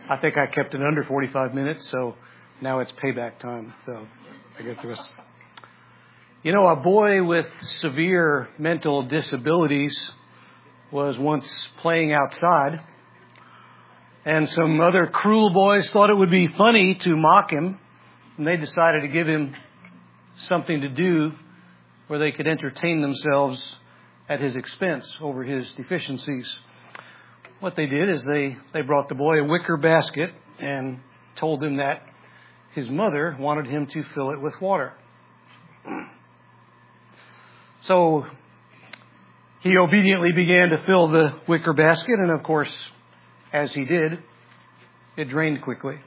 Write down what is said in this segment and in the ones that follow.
I think I kept it under 45 minutes, so now it's payback time. So I get to us. You know, a boy with severe mental disabilities was once playing outside, and some other cruel boys thought it would be funny to mock him, and they decided to give him something to do where they could entertain themselves at his expense over his deficiencies. What they did is they brought the boy a wicker basket and told him that his mother wanted him to fill it with water. So he obediently began to fill the wicker basket, and of course, as he did, it drained quickly.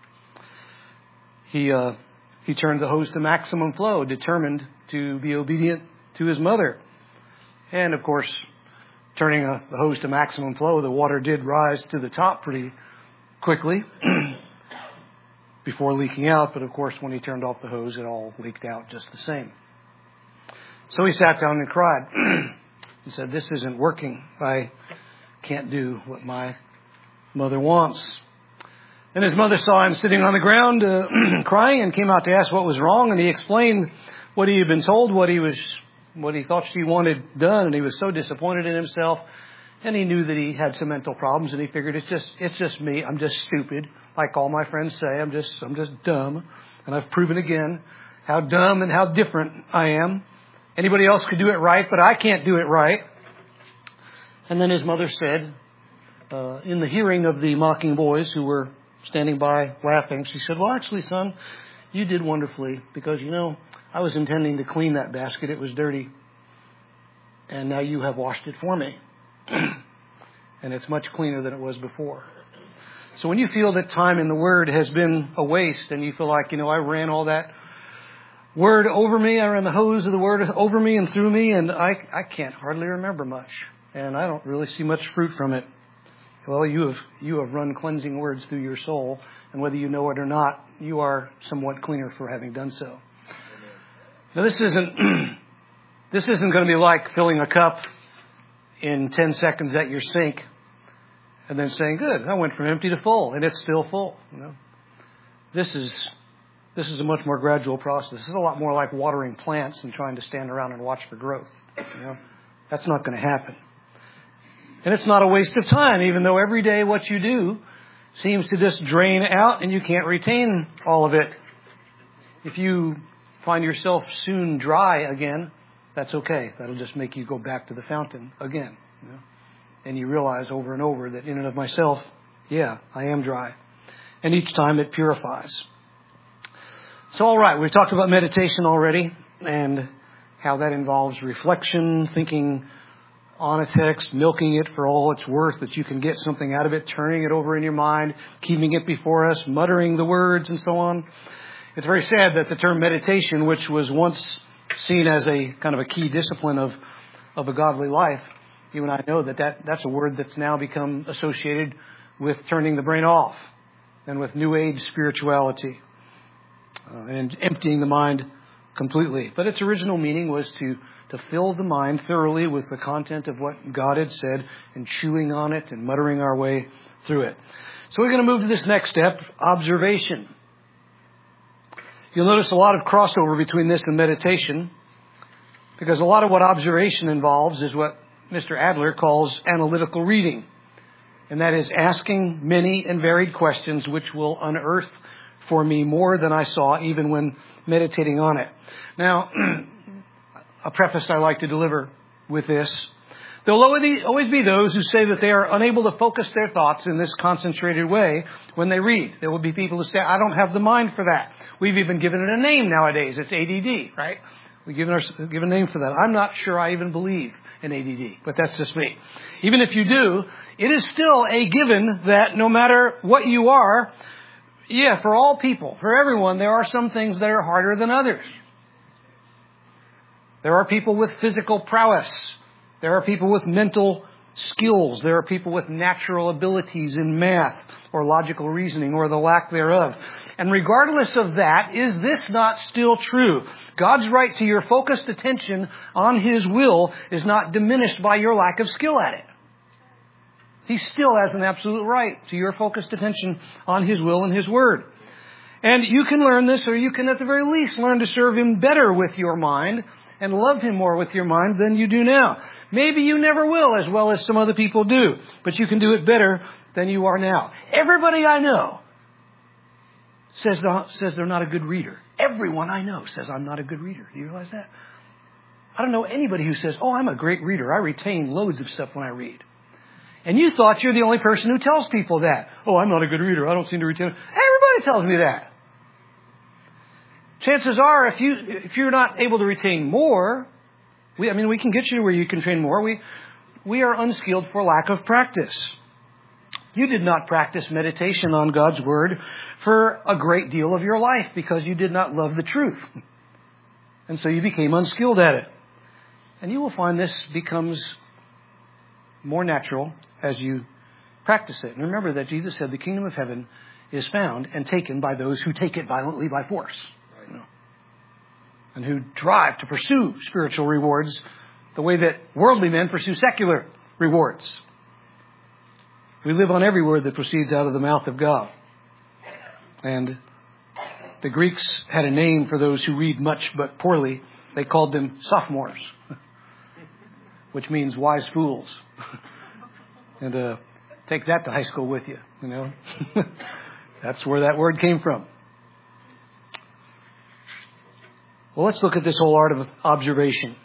He turned the hose to maximum flow, determined to be obedient to his mother. And of course, turning the hose to maximum flow, the water did rise to the top pretty quickly before leaking out. But of course, when he turned off the hose, it all leaked out just the same. So he sat down and cried. He said, "This isn't working. I can't do what my mother wants." And his mother saw him sitting on the ground crying and came out to ask what was wrong. And he explained what he had been told, what he thought she wanted done. And he was so disappointed in himself. And he knew that he had some mental problems. And he figured, it's just me. I'm just stupid. Like all my friends say, I'm just dumb. And I've proven again how dumb and how different I am. Anybody else could do it right, but I can't do it right. And then his mother said, in the hearing of the mocking boys who were standing by laughing, she said, "Well, actually, son, you did wonderfully because, I was intending to clean that basket. It was dirty. And now you have washed it for me. And it's much cleaner than it was before." So when you feel that time in the Word has been a waste and you feel like, I ran all that Word over me, I ran the hose of the Word over me and through me, and I can't hardly remember much. And I don't really see much fruit from it. Well, you have run cleansing words through your soul, and whether you know it or not, you are somewhat cleaner for having done so. Now, this isn't going to be like filling a cup in 10 seconds at your sink and then saying, "Good, I went from empty to full," and it's still full. This is a much more gradual process. This is a lot more like watering plants than trying to stand around and watch for growth. That's not going to happen. And it's not a waste of time, even though every day what you do seems to just drain out and you can't retain all of it. If you find yourself soon dry again, that's okay. That'll just make you go back to the fountain again. And you realize over and over that in and of myself, I am dry. And each time it purifies. So, all right, we've talked about meditation already and how that involves reflection, thinking on a text, milking it for all it's worth, that you can get something out of it, turning it over in your mind, keeping it before us, muttering the words, and so on. It's very sad that the term meditation, which was once seen as a kind of a key discipline of a godly life, you and I know that's a word that's now become associated with turning the brain off and with New Age spirituality and emptying the mind completely. But its original meaning was to fill the mind thoroughly with the content of what God had said and chewing on it and muttering our way through it. So we're going to move to this next step, observation. You'll notice a lot of crossover between this and meditation because a lot of what observation involves is what Mr. Adler calls analytical reading. And that is asking many and varied questions which will unearth for me more than I saw even when meditating on it. Now, a preface I like to deliver with this. There'll always be those who say that they are unable to focus their thoughts in this concentrated way when they read. There will be people who say, "I don't have the mind for that." We've even given it a name nowadays. It's ADD, right? We give a name for that. I'm not sure I even believe in ADD, but that's just me. Even if you do, it is still a given that no matter what you are, for all people, for everyone, there are some things that are harder than others. There are people with physical prowess. There are people with mental skills. There are people with natural abilities in math or logical reasoning or the lack thereof. And regardless of that, is this not still true? God's right to your focused attention on His will is not diminished by your lack of skill at it. He still has an absolute right to your focused attention on His will and His Word. And you can learn this, or you can at the very least learn to serve Him better with your mind and love Him more with your mind than you do now. Maybe you never will as well as some other people do, but you can do it better than you are now. Everybody I know says they're not a good reader. Everyone I know says I'm not a good reader. Do you realize that? I don't know anybody who says, oh, I'm a great reader. I retain loads of stuff when I read. And you thought you're the only person who tells people that. Oh, I'm not a good reader. I don't seem to retain. Everybody tells me that. Chances are, if you're not able to retain more, we can get you where you can train more. We are unskilled for lack of practice. You did not practice meditation on God's Word for a great deal of your life because you did not love the truth. And so you became unskilled at it. And you will find this becomes more natural as you practice it. And remember that Jesus said the kingdom of heaven is found and taken by those who take it violently by force. Right. And who drive to pursue spiritual rewards the way that worldly men pursue secular rewards. We live on every word that proceeds out of the mouth of God. And the Greeks had a name for those who read much but poorly. They called them sophomores, which means wise fools. And take that to high school with you, you know. That's where that word came from. Well, let's look at this whole art of observation.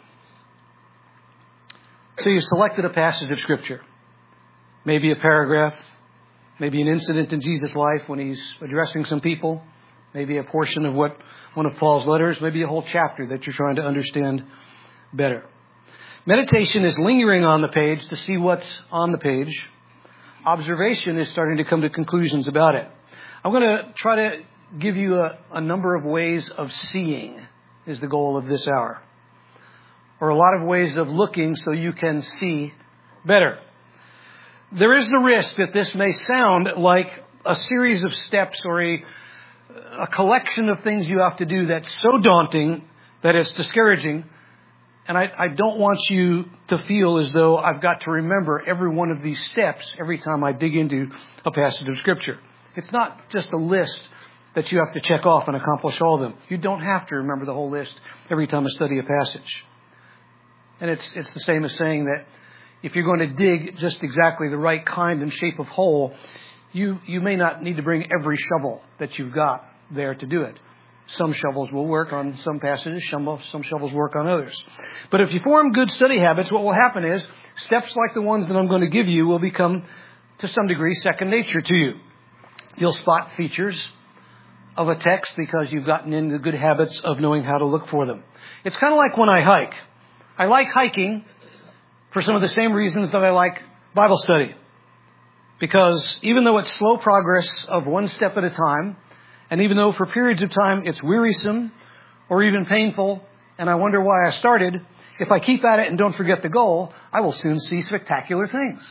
So you selected a passage of Scripture. Maybe a paragraph, maybe an incident in Jesus' life when He's addressing some people, maybe a portion of one of Paul's letters, maybe a whole chapter that you're trying to understand better. Meditation is lingering on the page to see what's on the page. Observation is starting to come to conclusions about it. I'm going to try to give you a number of ways of seeing is the goal of this hour. Or a lot of ways of looking so you can see better. There is the risk that this may sound like a series of steps or a collection of things you have to do that's so daunting that it's discouraging. And I don't want you to feel as though I've got to remember every one of these steps every time I dig into a passage of Scripture. It's not just a list that you have to check off and accomplish all of them. You don't have to remember the whole list every time I study a passage. And it's the same as saying that if you're going to dig just exactly the right kind and shape of hole, you may not need to bring every shovel that you've got there to do it. Some shovels will work on some passages, some shovels work on others. But if you form good study habits, what will happen is steps like the ones that I'm going to give you will become, to some degree, second nature to you. You'll spot features of a text because you've gotten into good habits of knowing how to look for them. It's kind of like when I hike. I like hiking for some of the same reasons that I like Bible study. Because even though it's slow progress of one step at a time, and even though for periods of time it's wearisome or even painful, and I wonder why I started, if I keep at it and don't forget the goal, I will soon see spectacular things.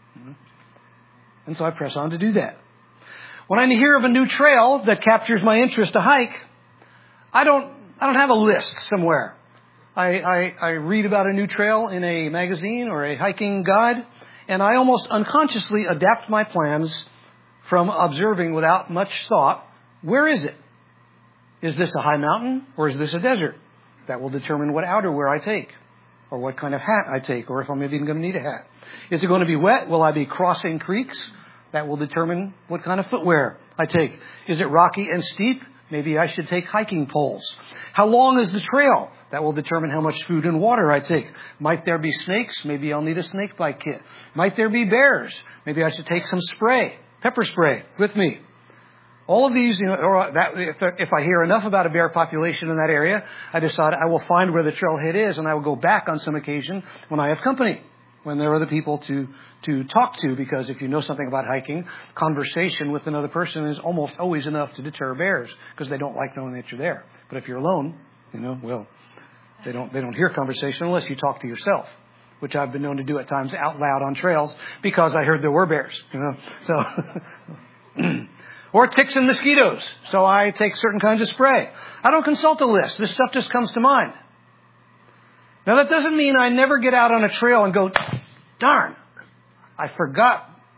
And so I press on to do that. When I hear of a new trail that captures my interest to hike, I don't have a list somewhere. I read about a new trail in a magazine or a hiking guide, and I almost unconsciously adapt my plans from observing without much thought. Where is it? Is this a high mountain or is this a desert? That will determine what outerwear I take or what kind of hat I take or if I'm even going to need a hat. Is it going to be wet? Will I be crossing creeks? That will determine what kind of footwear I take. Is it rocky and steep? Maybe I should take hiking poles. How long is the trail? That will determine how much food and water I take. Might there be snakes? Maybe I'll need a snake bite kit. Might there be bears? Maybe I should take some spray, pepper spray with me. All of these, if I hear enough about a bear population in that area, I decide I will find where the trailhead is and I will go back on some occasion when I have company, when there are other people to talk to, because if you know something about hiking, conversation with another person is almost always enough to deter bears because they don't like knowing that you're there. But if you're alone, they don't hear conversation unless you talk to yourself, which I've been known to do at times out loud on trails because I heard there were bears, So, or ticks and mosquitoes. So I take certain kinds of spray. I don't consult a list. This stuff just comes to mind. Now that doesn't mean I never get out on a trail and go, darn, I forgot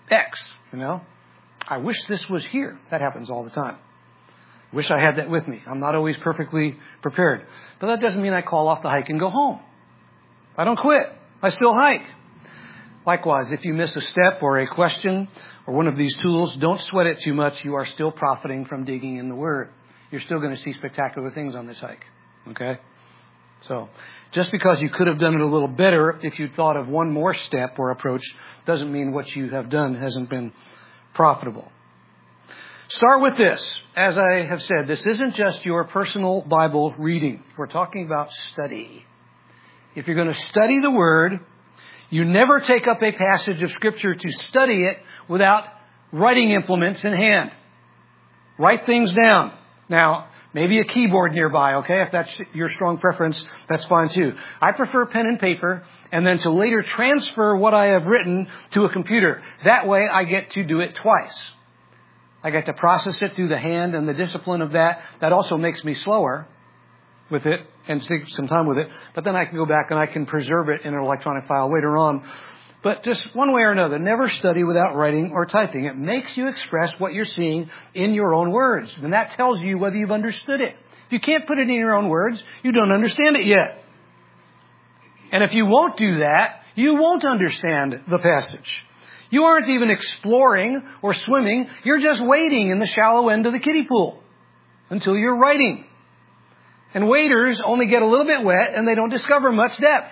X, I wish this was here. That happens all the time. Wish I had that with me. I'm not always perfectly prepared. But that doesn't mean I call off the hike and go home. I don't quit. I still hike. Likewise, if you miss a step or a question or one of these tools, don't sweat it too much. You are still profiting from digging in the Word. You're still going to see spectacular things on this hike. Okay? So, just because you could have done it a little better if you thought of one more step or approach doesn't mean what you have done hasn't been profitable. Start with this. As I have said, this isn't just your personal Bible reading. We're talking about study. If you're going to study the Word, you never take up a passage of Scripture to study it without writing implements in hand. Write things down. Now, maybe a keyboard nearby, okay? If that's your strong preference, that's fine too. I prefer pen and paper and then to later transfer what I have written to a computer. That way I get to do it twice. I get to process it through the hand and the discipline of that. That also makes me slower with it and take some time with it. But then I can go back and I can preserve it in an electronic file later on. But just one way or another, never study without writing or typing. It makes you express what you're seeing in your own words. And that tells you whether you've understood it. If you can't put it in your own words, you don't understand it yet. And if you won't do that, you won't understand the passage. You aren't even exploring or swimming. You're just wading in the shallow end of the kiddie pool until you're writing. And waders only get a little bit wet and they don't discover much depth.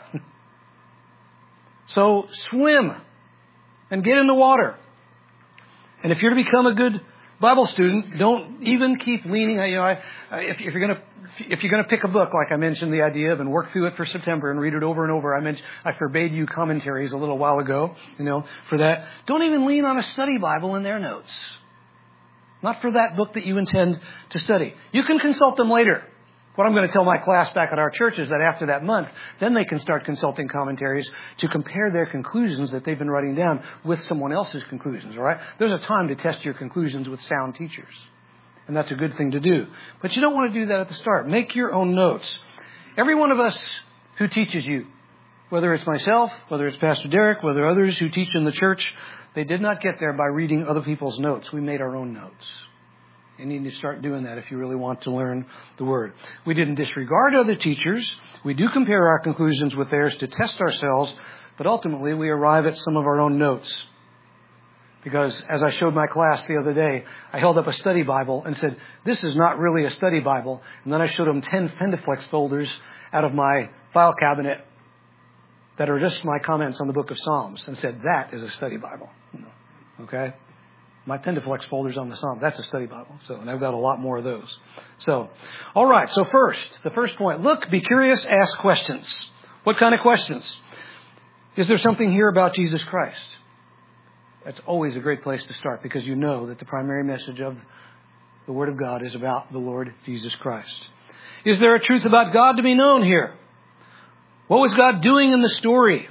So swim and get in the water. And if you're to become a good Bible student, don't even keep leaning. If you're going to pick a book, like I mentioned the idea of, and work through it for September and read it over and over. I forbade you commentaries a little while ago, for that. Don't even lean on a study Bible in their notes. Not for that book that you intend to study. You can consult them later. What I'm going to tell my class back at our church is that after that month, then they can start consulting commentaries to compare their conclusions that they've been writing down with someone else's conclusions, all right? There's a time to test your conclusions with sound teachers. And that's a good thing to do. But you don't want to do that at the start. Make your own notes. Every one of us who teaches you, whether it's myself, whether it's Pastor Derek, whether others who teach in the church, they did not get there by reading other people's notes. We made our own notes. You need to start doing that if you really want to learn the Word. We didn't disregard other teachers. We do compare our conclusions with theirs to test ourselves, but ultimately we arrive at some of our own notes. Because as I showed my class the other day, I held up a study Bible and said, this is not really a study Bible. And then I showed them 10 Pendaflex folders out of my file cabinet that are just my comments on the book of Psalms and said, that is a study Bible. Okay? My Pendaflex folders on the Psalm, that's a study Bible. And I've got a lot more of those. All right. So the first point, look, be curious, ask questions. What kind of questions? Is there something here about Jesus Christ? That's always a great place to start because you know that the primary message of the Word of God is about the Lord Jesus Christ. Is there a truth about God to be known here? What was God doing in the story?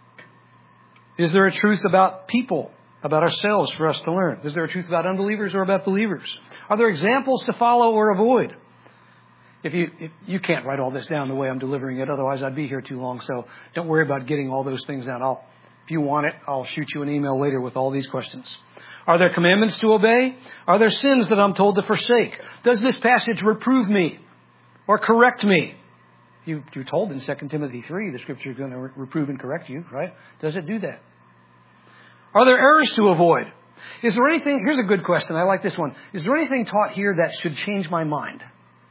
Is there a truth about people, about ourselves for us to learn? Is there a truth about unbelievers or about believers? Are there examples to follow or avoid? If you can't write all this down the way I'm delivering it, otherwise I'd be here too long. So don't worry about getting all those things down. If you want it, I'll shoot you an email later with all these questions. Are there commandments to obey? Are there sins that I'm told to forsake? Does this passage reprove me or correct me? You're told in 2 Timothy 3, the Scripture is going to reprove and correct you, right? Does it do that? Are there errors to avoid? Is there anything, here's a good question, I like this one. Is there anything taught here that should change my mind?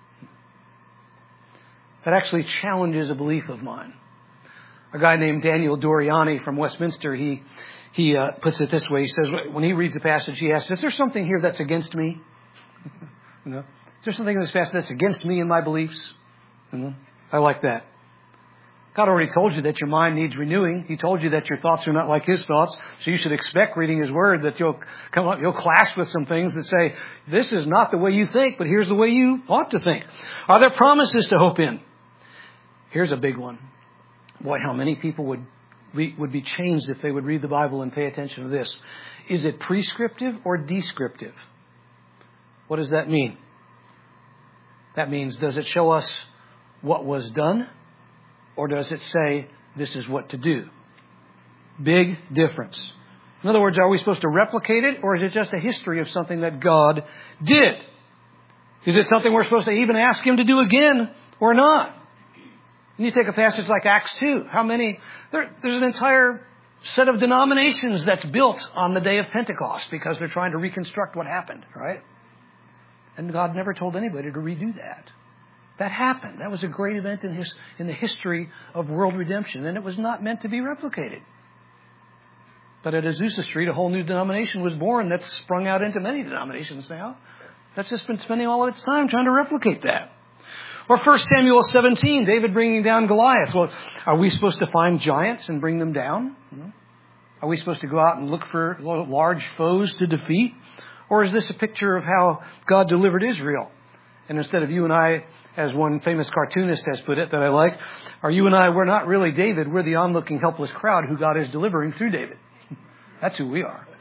That actually challenges a belief of mine? A guy named Daniel Doriani from Westminster, he puts it this way. He says, when he reads the passage, he asks, is there something here that's against me? Is there something in this passage that's against me and my beliefs? I like that. God already told you that your mind needs renewing. He told you that your thoughts are not like His thoughts. So you should expect reading His Word that you'll clash with some things that say, this is not the way you think, but here's the way you ought to think. Are there promises to hope in? Here's a big one. Boy, how many people would be changed if they would read the Bible and pay attention to this. Is it prescriptive or descriptive? What does that mean? That means, does it show us what was done? Or does it say, this is what to do? Big difference. In other words, are we supposed to replicate it, or is it just a history of something that God did? Is it something we're supposed to even ask Him to do again or not? And you take a passage like Acts 2. There's an entire set of denominations that's built on the day of Pentecost because they're trying to reconstruct what happened, right? And God never told anybody to redo that. That happened. That was a great event in the history of world redemption, and it was not meant to be replicated. But at Azusa Street, a whole new denomination was born that's sprung out into many denominations now. That's just been spending all of its time trying to replicate that. Or 1 Samuel 17, David bringing down Goliath. Well, are we supposed to find giants and bring them down? Are we supposed to go out and look for large foes to defeat? Or is this a picture of how God delivered Israel? And instead of you and I, as one famous cartoonist has put it that I like, are you and I, we're not really David, we're the onlooking helpless crowd who God is delivering through David. That's who we are.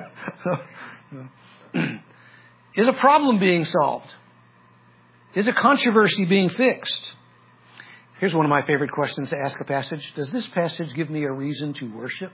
Is a problem being solved? Is a controversy being fixed? Here's one of my favorite questions to ask a passage. Does this passage give me a reason to worship?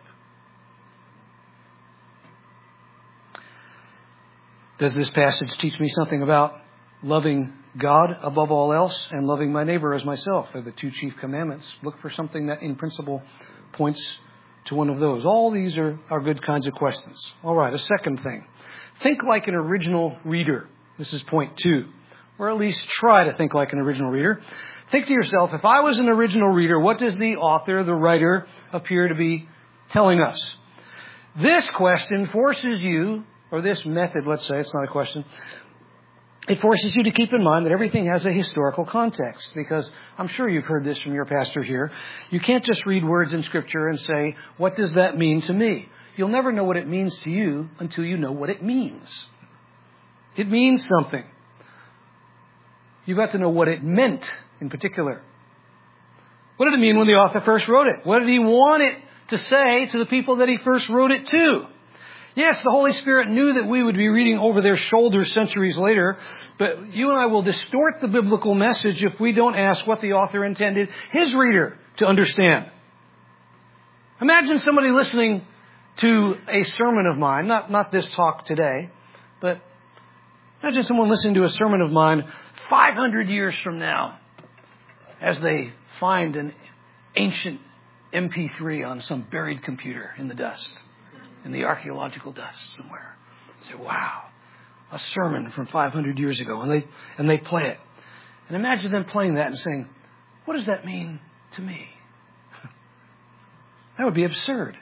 Does this passage teach me something about loving God above all else and loving my neighbor as myself? They're the two chief commandments. Look for something that in principle points to one of those. All these are good kinds of questions. All right, a second thing. Think like an original reader. This is point 2. Or at least try to think like an original reader. Think to yourself, if I was an original reader, what does the author, the writer, appear to be telling us? This question forces you, or this method, let's say, it's not a question, it forces you to keep in mind that everything has a historical context, because I'm sure you've heard this from your pastor here. You can't just read words in Scripture and say, what does that mean to me? You'll never know what it means to you until you know what it means. It means something. You've got to know what it meant in particular. What did it mean when the author first wrote it? What did he want it to say to the people that he first wrote it to? Yes, the Holy Spirit knew that we would be reading over their shoulders centuries later, but you and I will distort the biblical message if we don't ask what the author intended his reader to understand. Imagine somebody listening to a sermon of mine, not this talk today, but imagine someone listening to a sermon of mine 500 years from now as they find an ancient MP3 on some buried computer in the dust. In the archaeological dust somewhere. Say, wow, a sermon from 500 years ago. And they play it. And imagine them playing that and saying, what does that mean to me? That would be absurd.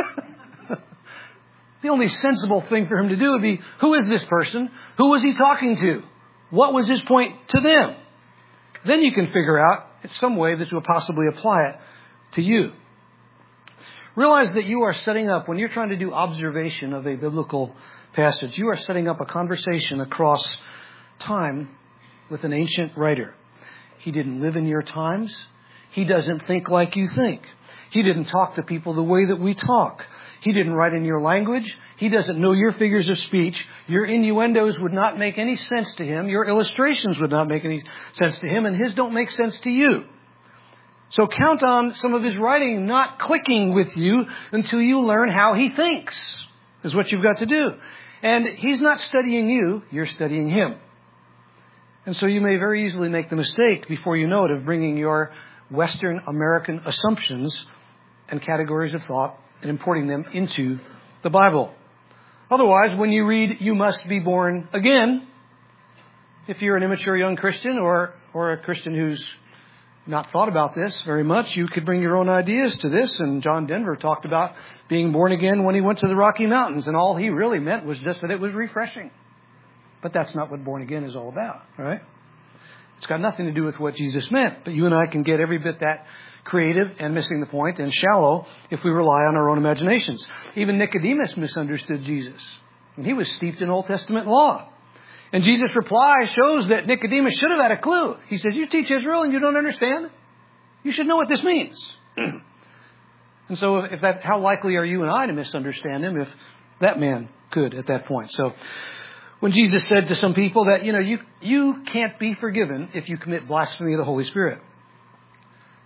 The only sensible thing for him to do would be, who is this person? Who was he talking to? What was his point to them? Then you can figure out in some way that will possibly apply it to you. Realize that you are setting up, when you're trying to do observation of a biblical passage, you are setting up a conversation across time with an ancient writer. He didn't live in your times. He doesn't think like you think. He didn't talk to people the way that we talk. He didn't write in your language. He doesn't know your figures of speech. Your innuendos would not make any sense to him. Your illustrations would not make any sense to him, and his don't make sense to you. So count on some of his writing not clicking with you until you learn how he thinks, is what you've got to do. And he's not studying you, you're studying him. And so you may very easily make the mistake, before you know it, of bringing your Western American assumptions and categories of thought and importing them into the Bible. Otherwise, when you read, you must be born again, if you're an immature young Christian or a Christian who's not thought about this very much, you could bring your own ideas to this. And John Denver talked about being born again when he went to the Rocky Mountains. And all he really meant was just that it was refreshing. But that's not what born again is all about, right? It's got nothing to do with what Jesus meant. But you and I can get every bit that creative and missing the point and shallow if we rely on our own imaginations. Even Nicodemus misunderstood Jesus. And he was steeped in Old Testament law. And Jesus' reply shows that Nicodemus should have had a clue. He says, you teach Israel and you don't understand? You should know what this means. And so how likely are you and I to misunderstand him if that man could at that point? So when Jesus said to some people that, you can't be forgiven if you commit blasphemy of the Holy Spirit.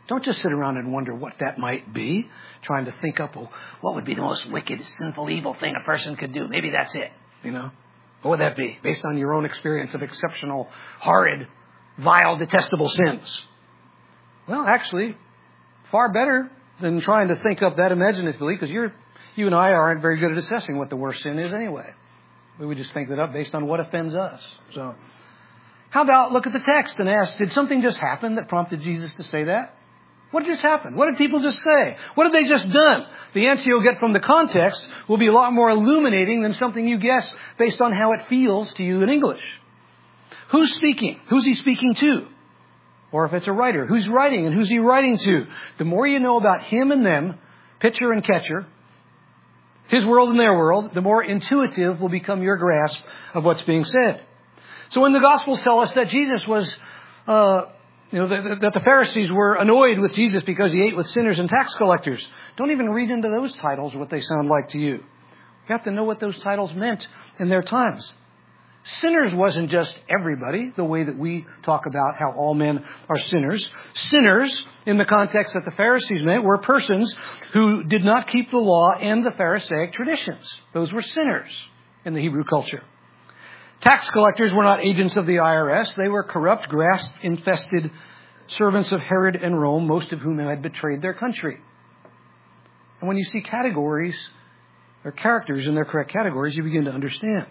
Don't just sit around and wonder what that might be, trying to think up, well, what would be the most wicked, sinful, evil thing a person could do? Maybe that's it, What would that be, based on your own experience of exceptional, horrid, vile, detestable sins? Well, actually, far better than trying to think up that imaginatively, because you and I aren't very good at assessing what the worst sin is anyway. We would just think that up based on what offends us. So, how about look at the text and ask, did something just happen that prompted Jesus to say that? What just happened? What did people just say? What have they just done? The answer you'll get from the context will be a lot more illuminating than something you guess based on how it feels to you in English. Who's speaking? Who's he speaking to? Or if it's a writer, who's writing and who's he writing to? The more you know about him and them, pitcher and catcher, his world and their world, the more intuitive will become your grasp of what's being said. So when the Gospels tell us that Jesus was, that the Pharisees were annoyed with Jesus because he ate with sinners and tax collectors, don't even read into those titles what they sound like to you. You have to know what those titles meant in their times. Sinners wasn't just everybody, the way that we talk about how all men are sinners. Sinners, in the context that the Pharisees meant, were persons who did not keep the law and the Pharisaic traditions. Those were sinners in the Hebrew culture. Tax collectors were not agents of the IRS. They were corrupt, grass-infested servants of Herod and Rome, most of whom had betrayed their country. And when you see categories or characters in their correct categories, you begin to understand.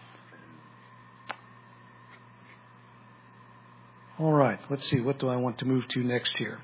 All right, let's see. What do I want to move to next here?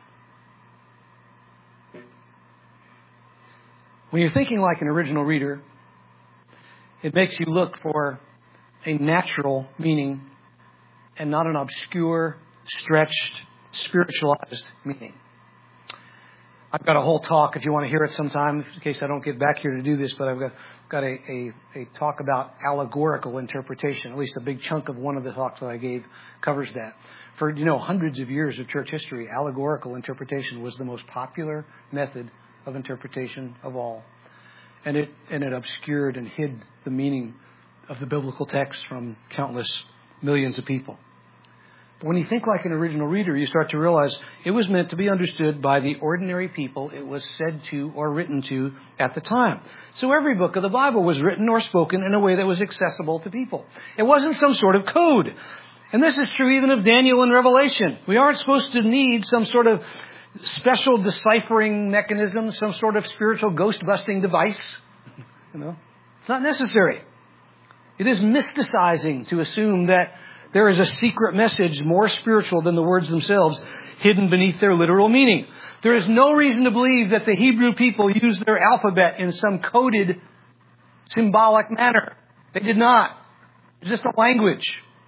When you're thinking like an original reader, it makes you look for a natural meaning and not an obscure, stretched, spiritualized meaning. I've got a whole talk, if you want to hear it sometime, in case I don't get back here to do this, but I've got a talk about allegorical interpretation. At least a big chunk of one of the talks that I gave covers that. For, hundreds of years of church history, allegorical interpretation was the most popular method of interpretation of all. And it obscured and hid the meaning of the biblical text from countless millions of people. But when you think like an original reader, you start to realize it was meant to be understood by the ordinary people it was said to or written to at the time. So every book of the Bible was written or spoken in a way that was accessible to people. It wasn't some sort of code. And this is true even of Daniel and Revelation. We aren't supposed to need some sort of special deciphering mechanism, some sort of spiritual ghost-busting device. It's not necessary. It is mysticizing to assume that there is a secret message more spiritual than the words themselves hidden beneath their literal meaning. There is no reason to believe that the Hebrew people used their alphabet in some coded, symbolic manner. They did not. It's just a language.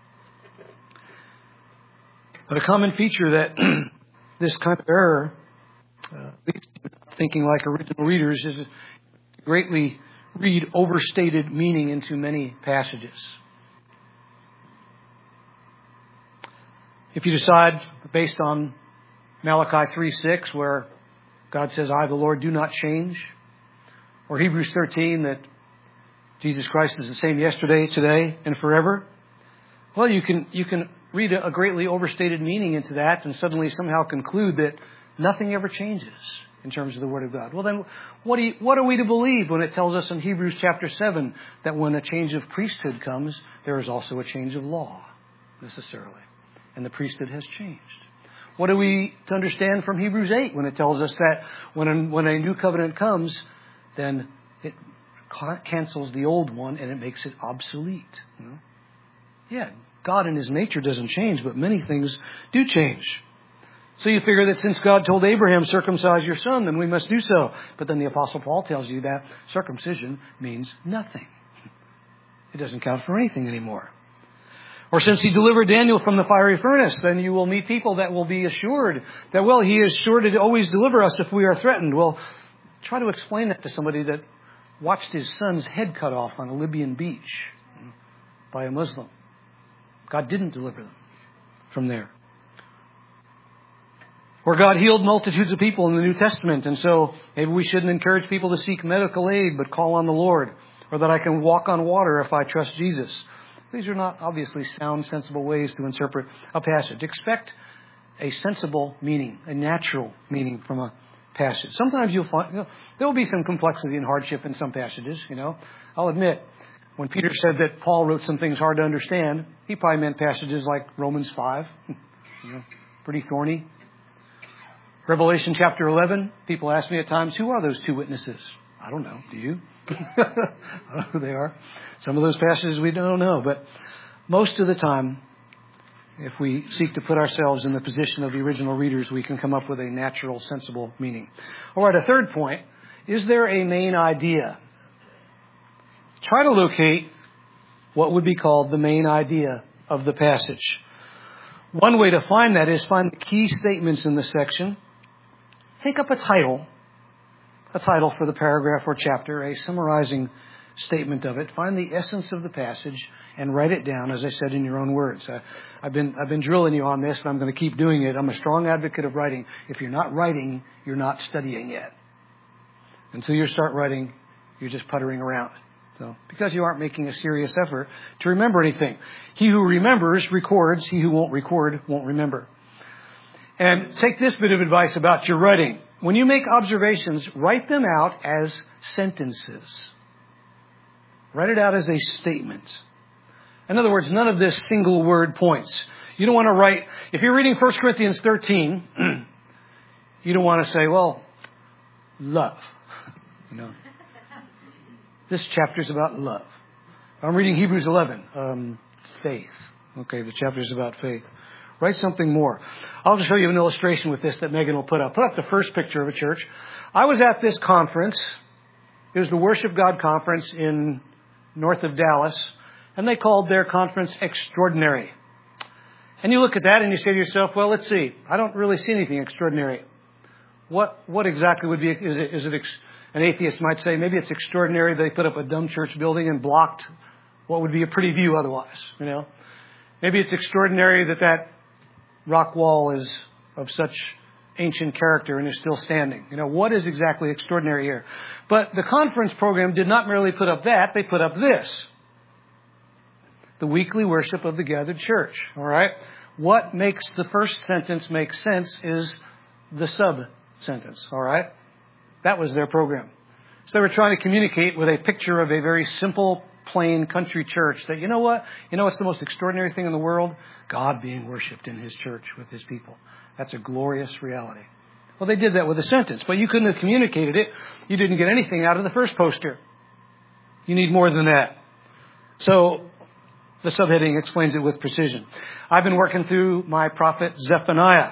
But a common feature that this kind of error leads to thinking like original readers is to greatly read overstated meaning into many passages. If you decide, based on Malachi 3:6, where God says, I, the Lord, do not change, or Hebrews 13, that Jesus Christ is the same yesterday, today, and forever, well, you can read a greatly overstated meaning into that and suddenly somehow conclude that nothing ever changes in terms of the Word of God. Well, then, what are we to believe when it tells us in Hebrews chapter 7 that when a change of priesthood comes, there is also a change of law, necessarily? And the priesthood has changed. What are we to understand from Hebrews 8 when it tells us that when a new covenant comes, then it cancels the old one and it makes it obsolete? Yeah, God in His nature doesn't change, but many things do change. So you figure that since God told Abraham, circumcise your son, then we must do so. But then the Apostle Paul tells you that circumcision means nothing. It doesn't count for anything anymore. Or since He delivered Daniel from the fiery furnace, then you will meet people that will be assured that, well, He is sure to always deliver us if we are threatened. Well, try to explain that to somebody that watched his son's head cut off on a Libyan beach by a Muslim. God didn't deliver them from there. Or God healed multitudes of people in the New Testament, and so maybe we shouldn't encourage people to seek medical aid, but call on the Lord. Or that I can walk on water if I trust Jesus. These are not obviously sound, sensible ways to interpret a passage. Expect a sensible meaning, a natural meaning from a passage. Sometimes you'll find there will be some complexity and hardship in some passages. I'll admit, when Peter said that Paul wrote some things hard to understand, he probably meant passages like Romans 5, pretty thorny. Revelation chapter 11, people ask me at times, who are those two witnesses? I don't know. Do you? I don't know who they are. Some of those passages we don't know, but most of the time, if we seek to put ourselves in the position of the original readers, we can come up with a natural, sensible meaning. All right, a third point. Is there a main idea? Try to locate what would be called the main idea of the passage. One way to find that is find the key statements in the section. Take up a title for the paragraph or chapter, a summarizing statement of it. Find the essence of the passage and write it down, as I said, in your own words. I've been drilling you on this, and I'm going to keep doing it. I'm a strong advocate of writing. If you're not writing, you're not studying yet. Until you start writing, you're just puttering around. So, because you aren't making a serious effort to remember anything. He who remembers records. He who won't record won't remember. And take this bit of advice about your writing. When you make observations, write them out as sentences. Write it out as a statement. In other words, none of this single word points. You don't want to write, if you're reading 1 Corinthians 13, you don't want to say, well, love. This chapter's about love. I'm reading Hebrews 11, faith. Okay, the chapter's about faith. Write something more. I'll just show you an illustration with this that Megan will put up. Put up the first picture of a church. I was at this conference. It was the Worship God conference in north of Dallas. And they called their conference Extraordinary. And you look at that and you say to yourself, well, let's see. I don't really see anything extraordinary. What exactly would be, is it an atheist might say, maybe it's extraordinary they put up a dumb church building and blocked what would be a pretty view otherwise, Maybe it's extraordinary that rock wall is of such ancient character and is still standing. What is exactly extraordinary here? But the conference program did not merely put up that, they put up this. The weekly worship of the gathered church. All right? What makes the first sentence make sense is the sub-sentence. All right? That was their program. So they were trying to communicate with a picture of a very simple, plain country church that, you know what? What's the most extraordinary thing in the world? God being worshipped in His church with His people. That's a glorious reality. Well, they did that with a sentence, but you couldn't have communicated it. You didn't get anything out of the first poster. You need more than that. So the subheading explains it with precision. I've been working through my prophet Zephaniah.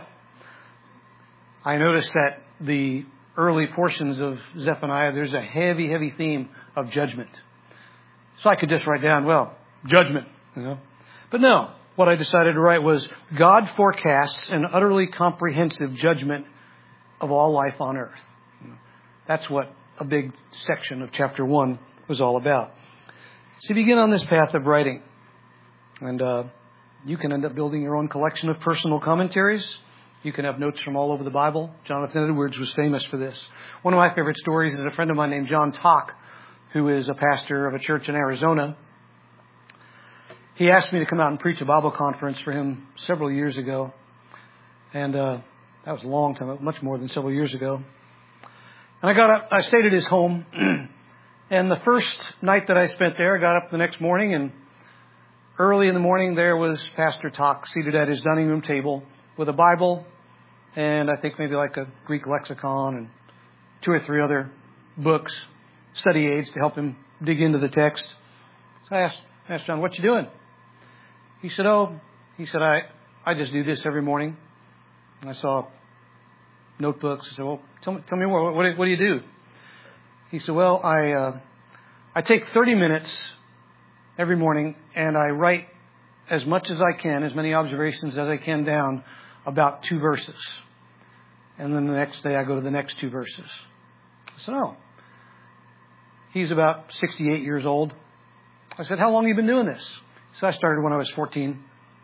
I noticed that the early portions of Zephaniah, there's a heavy, heavy theme of judgment. So I could just write down, judgment, But no, what I decided to write was, God forecasts an utterly comprehensive judgment of all life on earth. That's what a big section of chapter 1 was all about. So you begin on this path of writing. And you can end up building your own collection of personal commentaries. You can have notes from all over the Bible. Jonathan Edwards was famous for this. One of my favorite stories is a friend of mine named John Tock, who is a pastor of a church in Arizona. He asked me to come out and preach a Bible conference for him several years ago. And that was a long time, much more than several years ago. And I stayed at his home. And the first night that I spent there, I got up the next morning, and early in the morning there was Pastor Tock seated at his dining room table with a Bible and I think maybe like a Greek lexicon and 2 or 3 other books, study aids to help him dig into the text. So I asked John, what you doing? He said, I just do this every morning. And I saw notebooks. I said, well, tell me more. What do you do? He said, well, I take 30 minutes every morning and I write as much as I can, as many observations as I can down about 2 verses. And then the next day I go to the next 2 verses. I said, oh. He's about 68 years old. I said, how long have you been doing this? So I started when I was 14.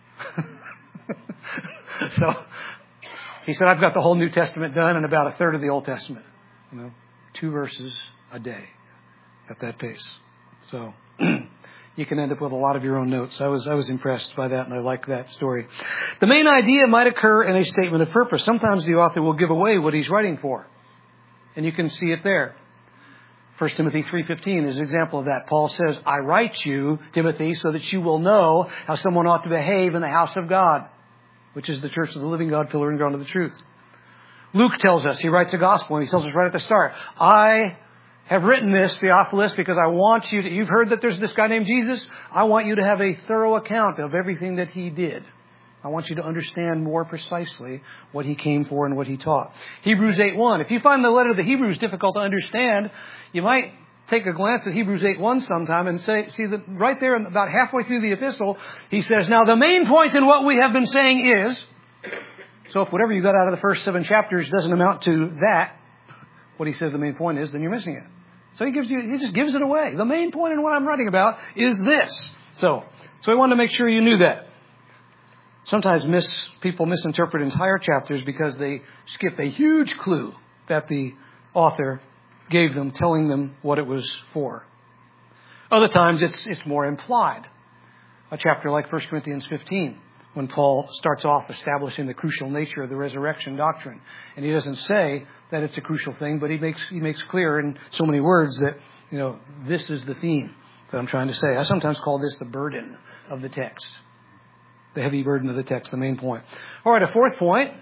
So he said, I've got the whole New Testament done and about 1/3 of the Old Testament. 2 verses a day at that pace. So you can end up with a lot of your own notes. I was impressed by that, and I like that story. The main idea might occur in a statement of purpose. Sometimes the author will give away what he's writing for, and you can see it there. 1 Timothy 3:15 is an example of that. Paul says, I write you, Timothy, so that you will know how someone ought to behave in the house of God, which is the church of the living God, pillar and ground of the truth. Luke tells us, he writes the gospel, and he tells us right at the start, I have written this, Theophilus, because I want you to, you've heard that there's this guy named Jesus. I want you to have a thorough account of everything that he did. I want you to understand more precisely what he came for and what he taught. Hebrews 8:1. If you find the letter of the Hebrews difficult to understand, you might take a glance at Hebrews 8:1 sometime and see that right there, about halfway through the epistle, he says, now the main point in what we have been saying is, so if whatever you got out of the first 7 chapters doesn't amount to that, what he says the main point is, then you're missing it. So he just gives it away. The main point in what I'm writing about is this. So I wanted to make sure you knew that. Sometimes people misinterpret entire chapters because they skip a huge clue that the author gave them, telling them what it was for. Other times it's more implied. A chapter like 1 Corinthians 15, when Paul starts off establishing the crucial nature of the resurrection doctrine. And he doesn't say that it's a crucial thing, but he makes clear in so many words that, this is the theme that I'm trying to say. I sometimes call this the burden of the text. The heavy burden of the text, the main point. All right, a fourth point.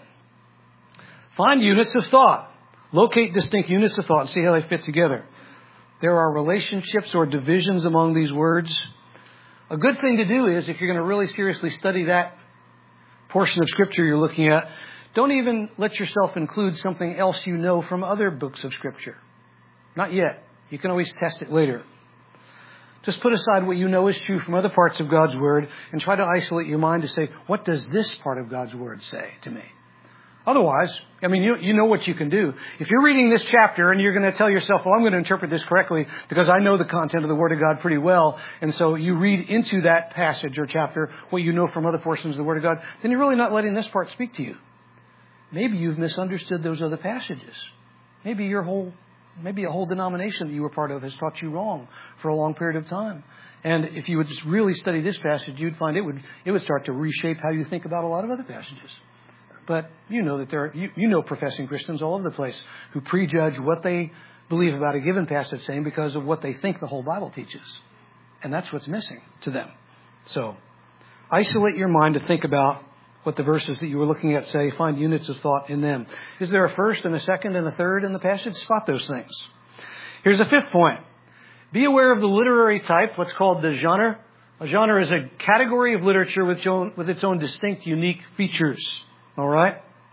Find units of thought. Locate distinct units of thought and see how they fit together. There are relationships or divisions among these words. A good thing to do is, if you're going to really seriously study that portion of Scripture you're looking at, don't even let yourself include something else you know from other books of Scripture. Not yet. You can always test it later. Just put aside what you know is true from other parts of God's Word and try to isolate your mind to say, what does this part of God's Word say to me? Otherwise, you know what you can do. If you're reading this chapter and you're going to tell yourself, well, I'm going to interpret this correctly because I know the content of the Word of God pretty well, and so you read into that passage or chapter what you know from other portions of the Word of God, then you're really not letting this part speak to you. Maybe you've misunderstood those other passages. Maybe a whole denomination that you were part of has taught you wrong for a long period of time. And if you would just really study this passage, you'd find it would start to reshape how you think about a lot of other passages. But you know that professing Christians all over the place who prejudge what they believe about a given passage saying because of what they think the whole Bible teaches. And that's what's missing to them. So isolate your mind to think about what the verses that you were looking at say. Find units of thought in them. Is there a first and a second and a third in the passage? Spot those things. Here's a fifth point. Be aware of the literary type, what's called the genre. A genre is a category of literature with its own distinct, unique features. All right?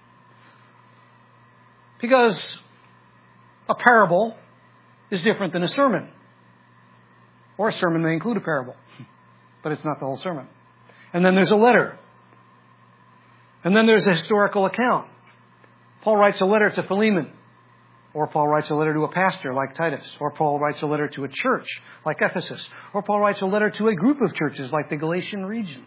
Because a parable is different than a sermon. Or a sermon may include a parable. But it's not the whole sermon. And then there's a letter. And then there's a historical account. Paul writes a letter to Philemon. Or Paul writes a letter to a pastor like Titus. Or Paul writes a letter to a church like Ephesus. Or Paul writes a letter to a group of churches like the Galatian region.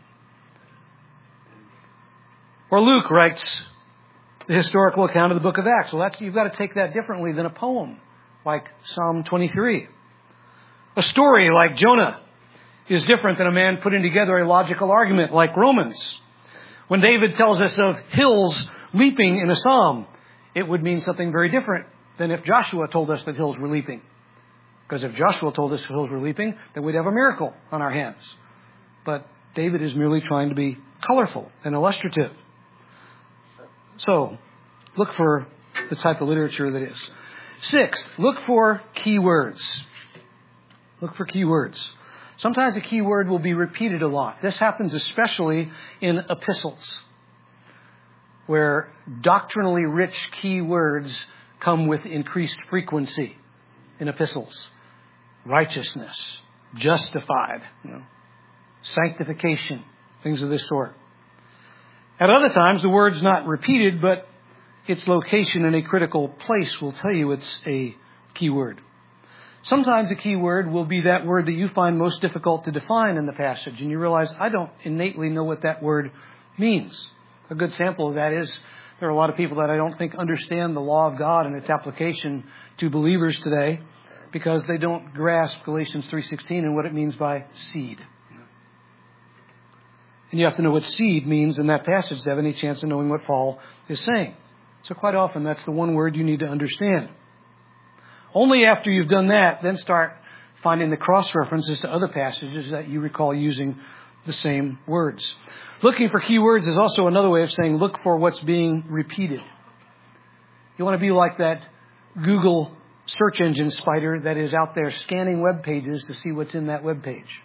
Or Luke writes the historical account of the book of Acts. Well, you've got to take that differently than a poem like Psalm 23. A story like Jonah is different than a man putting together a logical argument like Romans. When David tells us of hills leaping in a psalm, it would mean something very different than if Joshua told us that hills were leaping. Because if Joshua told us hills were leaping, then we'd have a miracle on our hands. But David is merely trying to be colorful and illustrative. So, look for the type of literature that is. 6, look for keywords. Look for keywords. Sometimes a key word will be repeated a lot. This happens especially in epistles, where doctrinally rich key words come with increased frequency in epistles. Righteousness, justified, sanctification, things of this sort. At other times, the word's not repeated, but its location in a critical place will tell you it's a key word. Sometimes a key word will be that word that you find most difficult to define in the passage, and you realize, I don't innately know what that word means. A good sample of that is there are a lot of people that I don't think understand the law of God and its application to believers today. because they don't grasp Galatians 3:16 and what it means by seed. And you have to know what seed means in that passage to have any chance of knowing what Paul is saying. So quite often that's the one word you need to understand. Only after you've done that, then start finding the cross-references to other passages that you recall using the same words. Looking for key words is also another way of saying look for what's being repeated. You want to be like that Google search engine spider that is out there scanning web pages to see what's in that web page.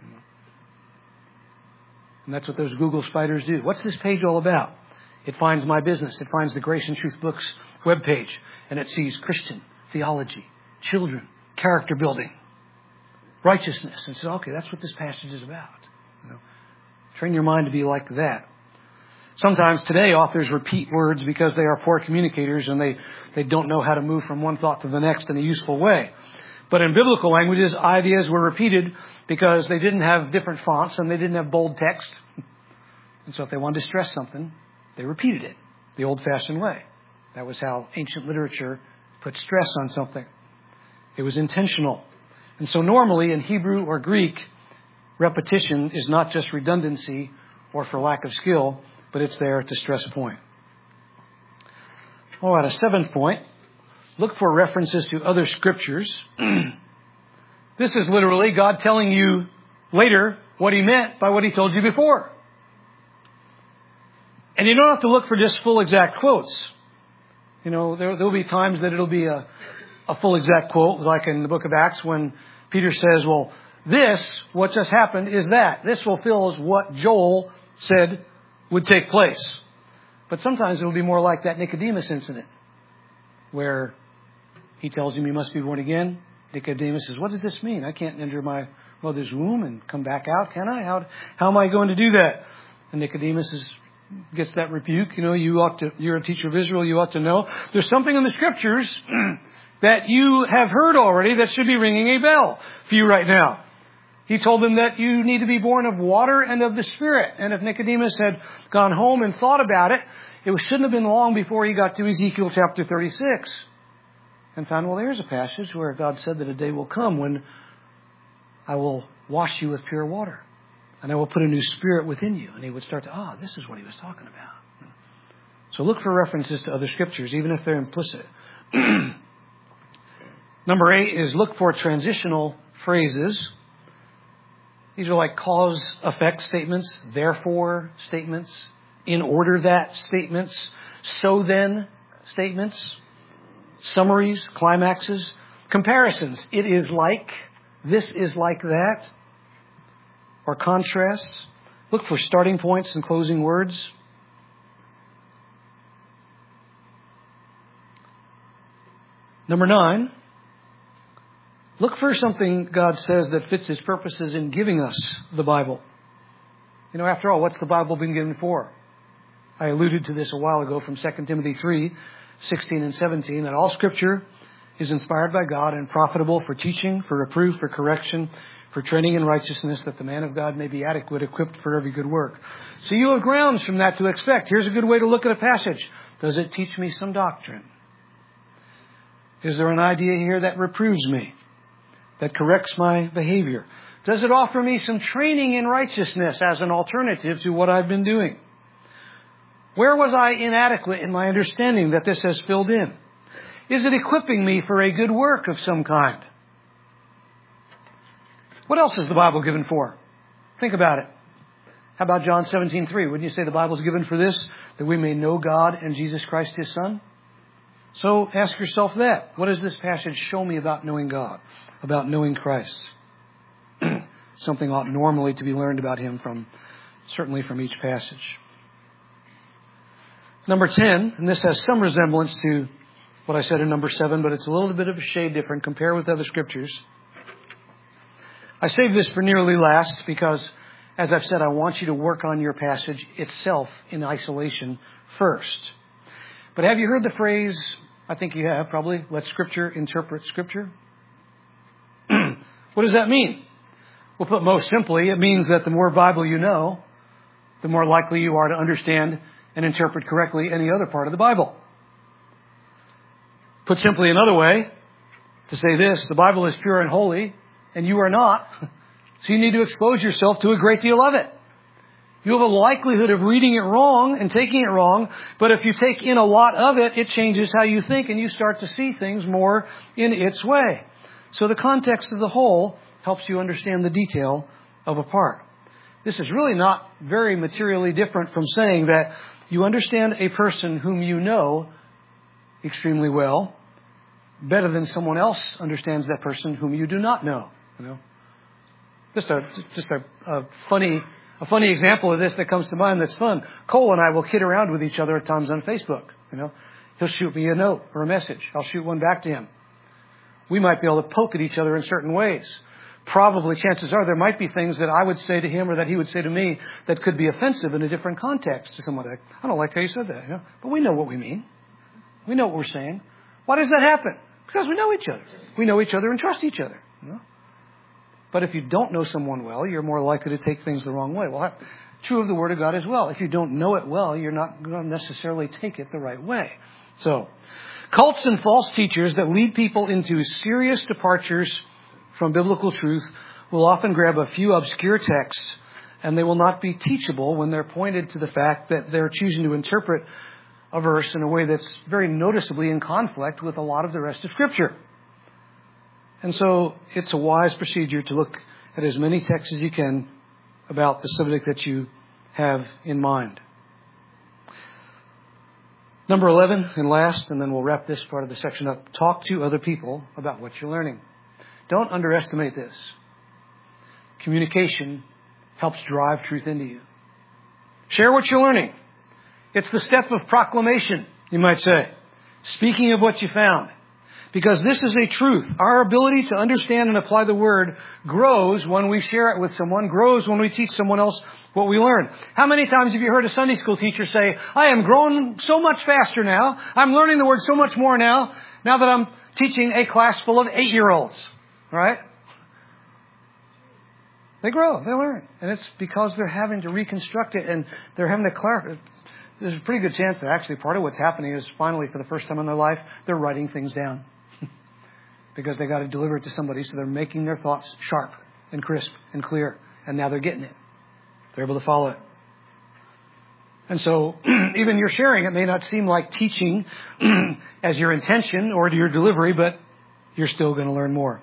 And that's what those Google spiders do. What's this page all about? It finds my business. It finds the Grace and Truth Books web page, and it sees Christian theology, children, character building, righteousness, and says, okay, that's what this passage is about. Train your mind to be like that. Sometimes today authors repeat words because they are poor communicators and they don't know how to move from one thought to the next in a useful way. But in biblical languages, ideas were repeated because they didn't have different fonts and they didn't have bold text. And so if they wanted to stress something, they repeated it the old-fashioned way. That was how ancient literature put stress on something. It was intentional. And so normally in Hebrew or Greek, repetition is not just redundancy or for lack of skill, but it's there to stress a point. All right, a seventh point. Look for references to other scriptures. This is literally God telling you later what He meant by what He told you before. And you don't have to look for just full exact quotes. You know, there'll be times that it'll be a full exact quote, like in the book of Acts when Peter says, well, what just happened is that. This fulfills what Joel said would take place. But sometimes it'll be more like that Nicodemus incident where he tells him you must be born again. Nicodemus says, what does this mean? I can't enter my mother's womb and come back out, can I? How am I going to do that? And Nicodemus gets that rebuke. You know, you're a teacher of Israel, you ought to know. There's something in the scriptures that you have heard already that should be ringing a bell for you right now. He told them that you need to be born of water and of the Spirit. And if Nicodemus had gone home and thought about it, it shouldn't have been long before he got to Ezekiel chapter 36. And found, well, there's a passage where God said that a day will come when I will wash you with pure water. And I will put a new spirit within you. And he would start to, this is what he was talking about. So look for references to other scriptures, even if they're implicit. Number 8 is look for transitional phrases. These are like cause-effect statements, therefore statements, in order that statements, so then statements, summaries, climaxes, comparisons. It is like, this is like that, or contrasts. Look for starting points and closing words. Number 9. Look for something God says that fits His purposes in giving us the Bible. You know, after all, what's the Bible been given for? I alluded to this a while ago from 2 Timothy 3:16 and 17, that all Scripture is inspired by God and profitable for teaching, for reproof, for correction, for training in righteousness, that the man of God may be adequate, equipped for every good work. So you have grounds from that to expect. Here's a good way to look at a passage. Does it teach me some doctrine? Is there an idea here that reproves me? That corrects my behavior? Does it offer me some training in righteousness as an alternative to what I've been doing? Where was I inadequate in my understanding that this has filled in? Is it equipping me for a good work of some kind? What else is the Bible given for? Think about it. How about John 17:3? Wouldn't you say the Bible's given for this? That we may know God and Jesus Christ, His Son? So ask yourself that. What does this passage show me about knowing God? About knowing Christ? Something ought normally to be learned about Him certainly from each passage. Number 10, and this has some resemblance to what I said in number 7, but it's a little bit of a shade different. Compare with other scriptures. I saved this for nearly last because, as I've said, I want you to work on your passage itself in isolation first. But have you heard the phrase, I think you have probably, let Scripture interpret Scripture? What does that mean? Well, put most simply, it means that the more Bible you know, the more likely you are to understand and interpret correctly any other part of the Bible. Put simply another way, to say this: the Bible is pure and holy, and you are not. So you need to expose yourself to a great deal of it. You have a likelihood of reading it wrong and taking it wrong, but if you take in a lot of it, it changes how you think and you start to see things more in its way. So the context of the whole helps you understand the detail of a part. This is really not very materially different from saying that you understand a person whom you know extremely well better than someone else understands that person whom you do not know. You know, just a funny example of this that comes to mind that's fun. Cole and I will kid around with each other at times on Facebook. You know, he'll shoot me a note or a message. I'll shoot one back to him. We might be able to poke at each other in certain ways. Probably, chances are, there might be things that I would say to him or that he would say to me that could be offensive in a different context to someone. I don't like how you said that. You know? But we know what we mean. We know what we're saying. Why does that happen? Because we know each other. We know each other and trust each other. You know? But if you don't know someone well, you're more likely to take things the wrong way. Well, true of the Word of God as well. If you don't know it well, you're not going to necessarily take it the right way. So, cults and false teachers that lead people into serious departures from biblical truth will often grab a few obscure texts, and they will not be teachable when they're pointed to the fact that they're choosing to interpret a verse in a way that's very noticeably in conflict with a lot of the rest of Scripture. And so it's a wise procedure to look at as many texts as you can about the subject that you have in mind. Number 11 and last, and then we'll wrap this part of the section up. Talk to other people about what you're learning. Don't underestimate this. Communication helps drive truth into you. Share what you're learning. It's the step of proclamation, you might say. Speaking of what you found. Because this is a truth. Our ability to understand and apply the Word grows when we share it with someone, grows when we teach someone else what we learn. How many times have you heard a Sunday school teacher say, I am growing so much faster now. I'm learning the Word so much more now that I'm teaching a class full of 8-year-olds. Right? They grow, they learn. And it's because they're having to reconstruct it and they're having to clarify. There's a pretty good chance that actually part of what's happening is finally, for the first time in their life, they're writing things down. Because they got to deliver it to somebody, so they're making their thoughts sharp and crisp and clear. And now they're getting it. They're able to follow it. And so, even your sharing, it may not seem like teaching as your intention or to your delivery, but you're still going to learn more.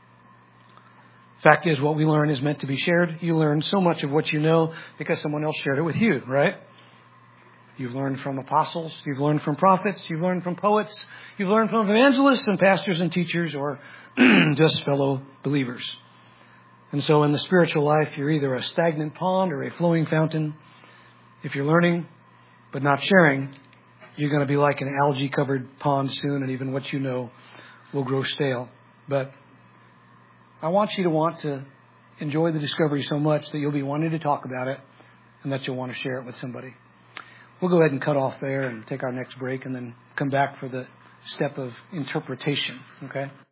Fact is, what we learn is meant to be shared. You learn so much of what you know because someone else shared it with you, right? You've learned from apostles. You've learned from prophets. You've learned from poets. You've learned from evangelists and pastors and teachers or just fellow believers. And so in the spiritual life, you're either a stagnant pond or a flowing fountain. If you're learning but not sharing, you're going to be like an algae-covered pond soon, and even what you know will grow stale. But I want you to want to enjoy the discovery so much that you'll be wanting to talk about it and that you'll want to share it with somebody. We'll go ahead and cut off there and take our next break and then come back for the step of interpretation. Okay?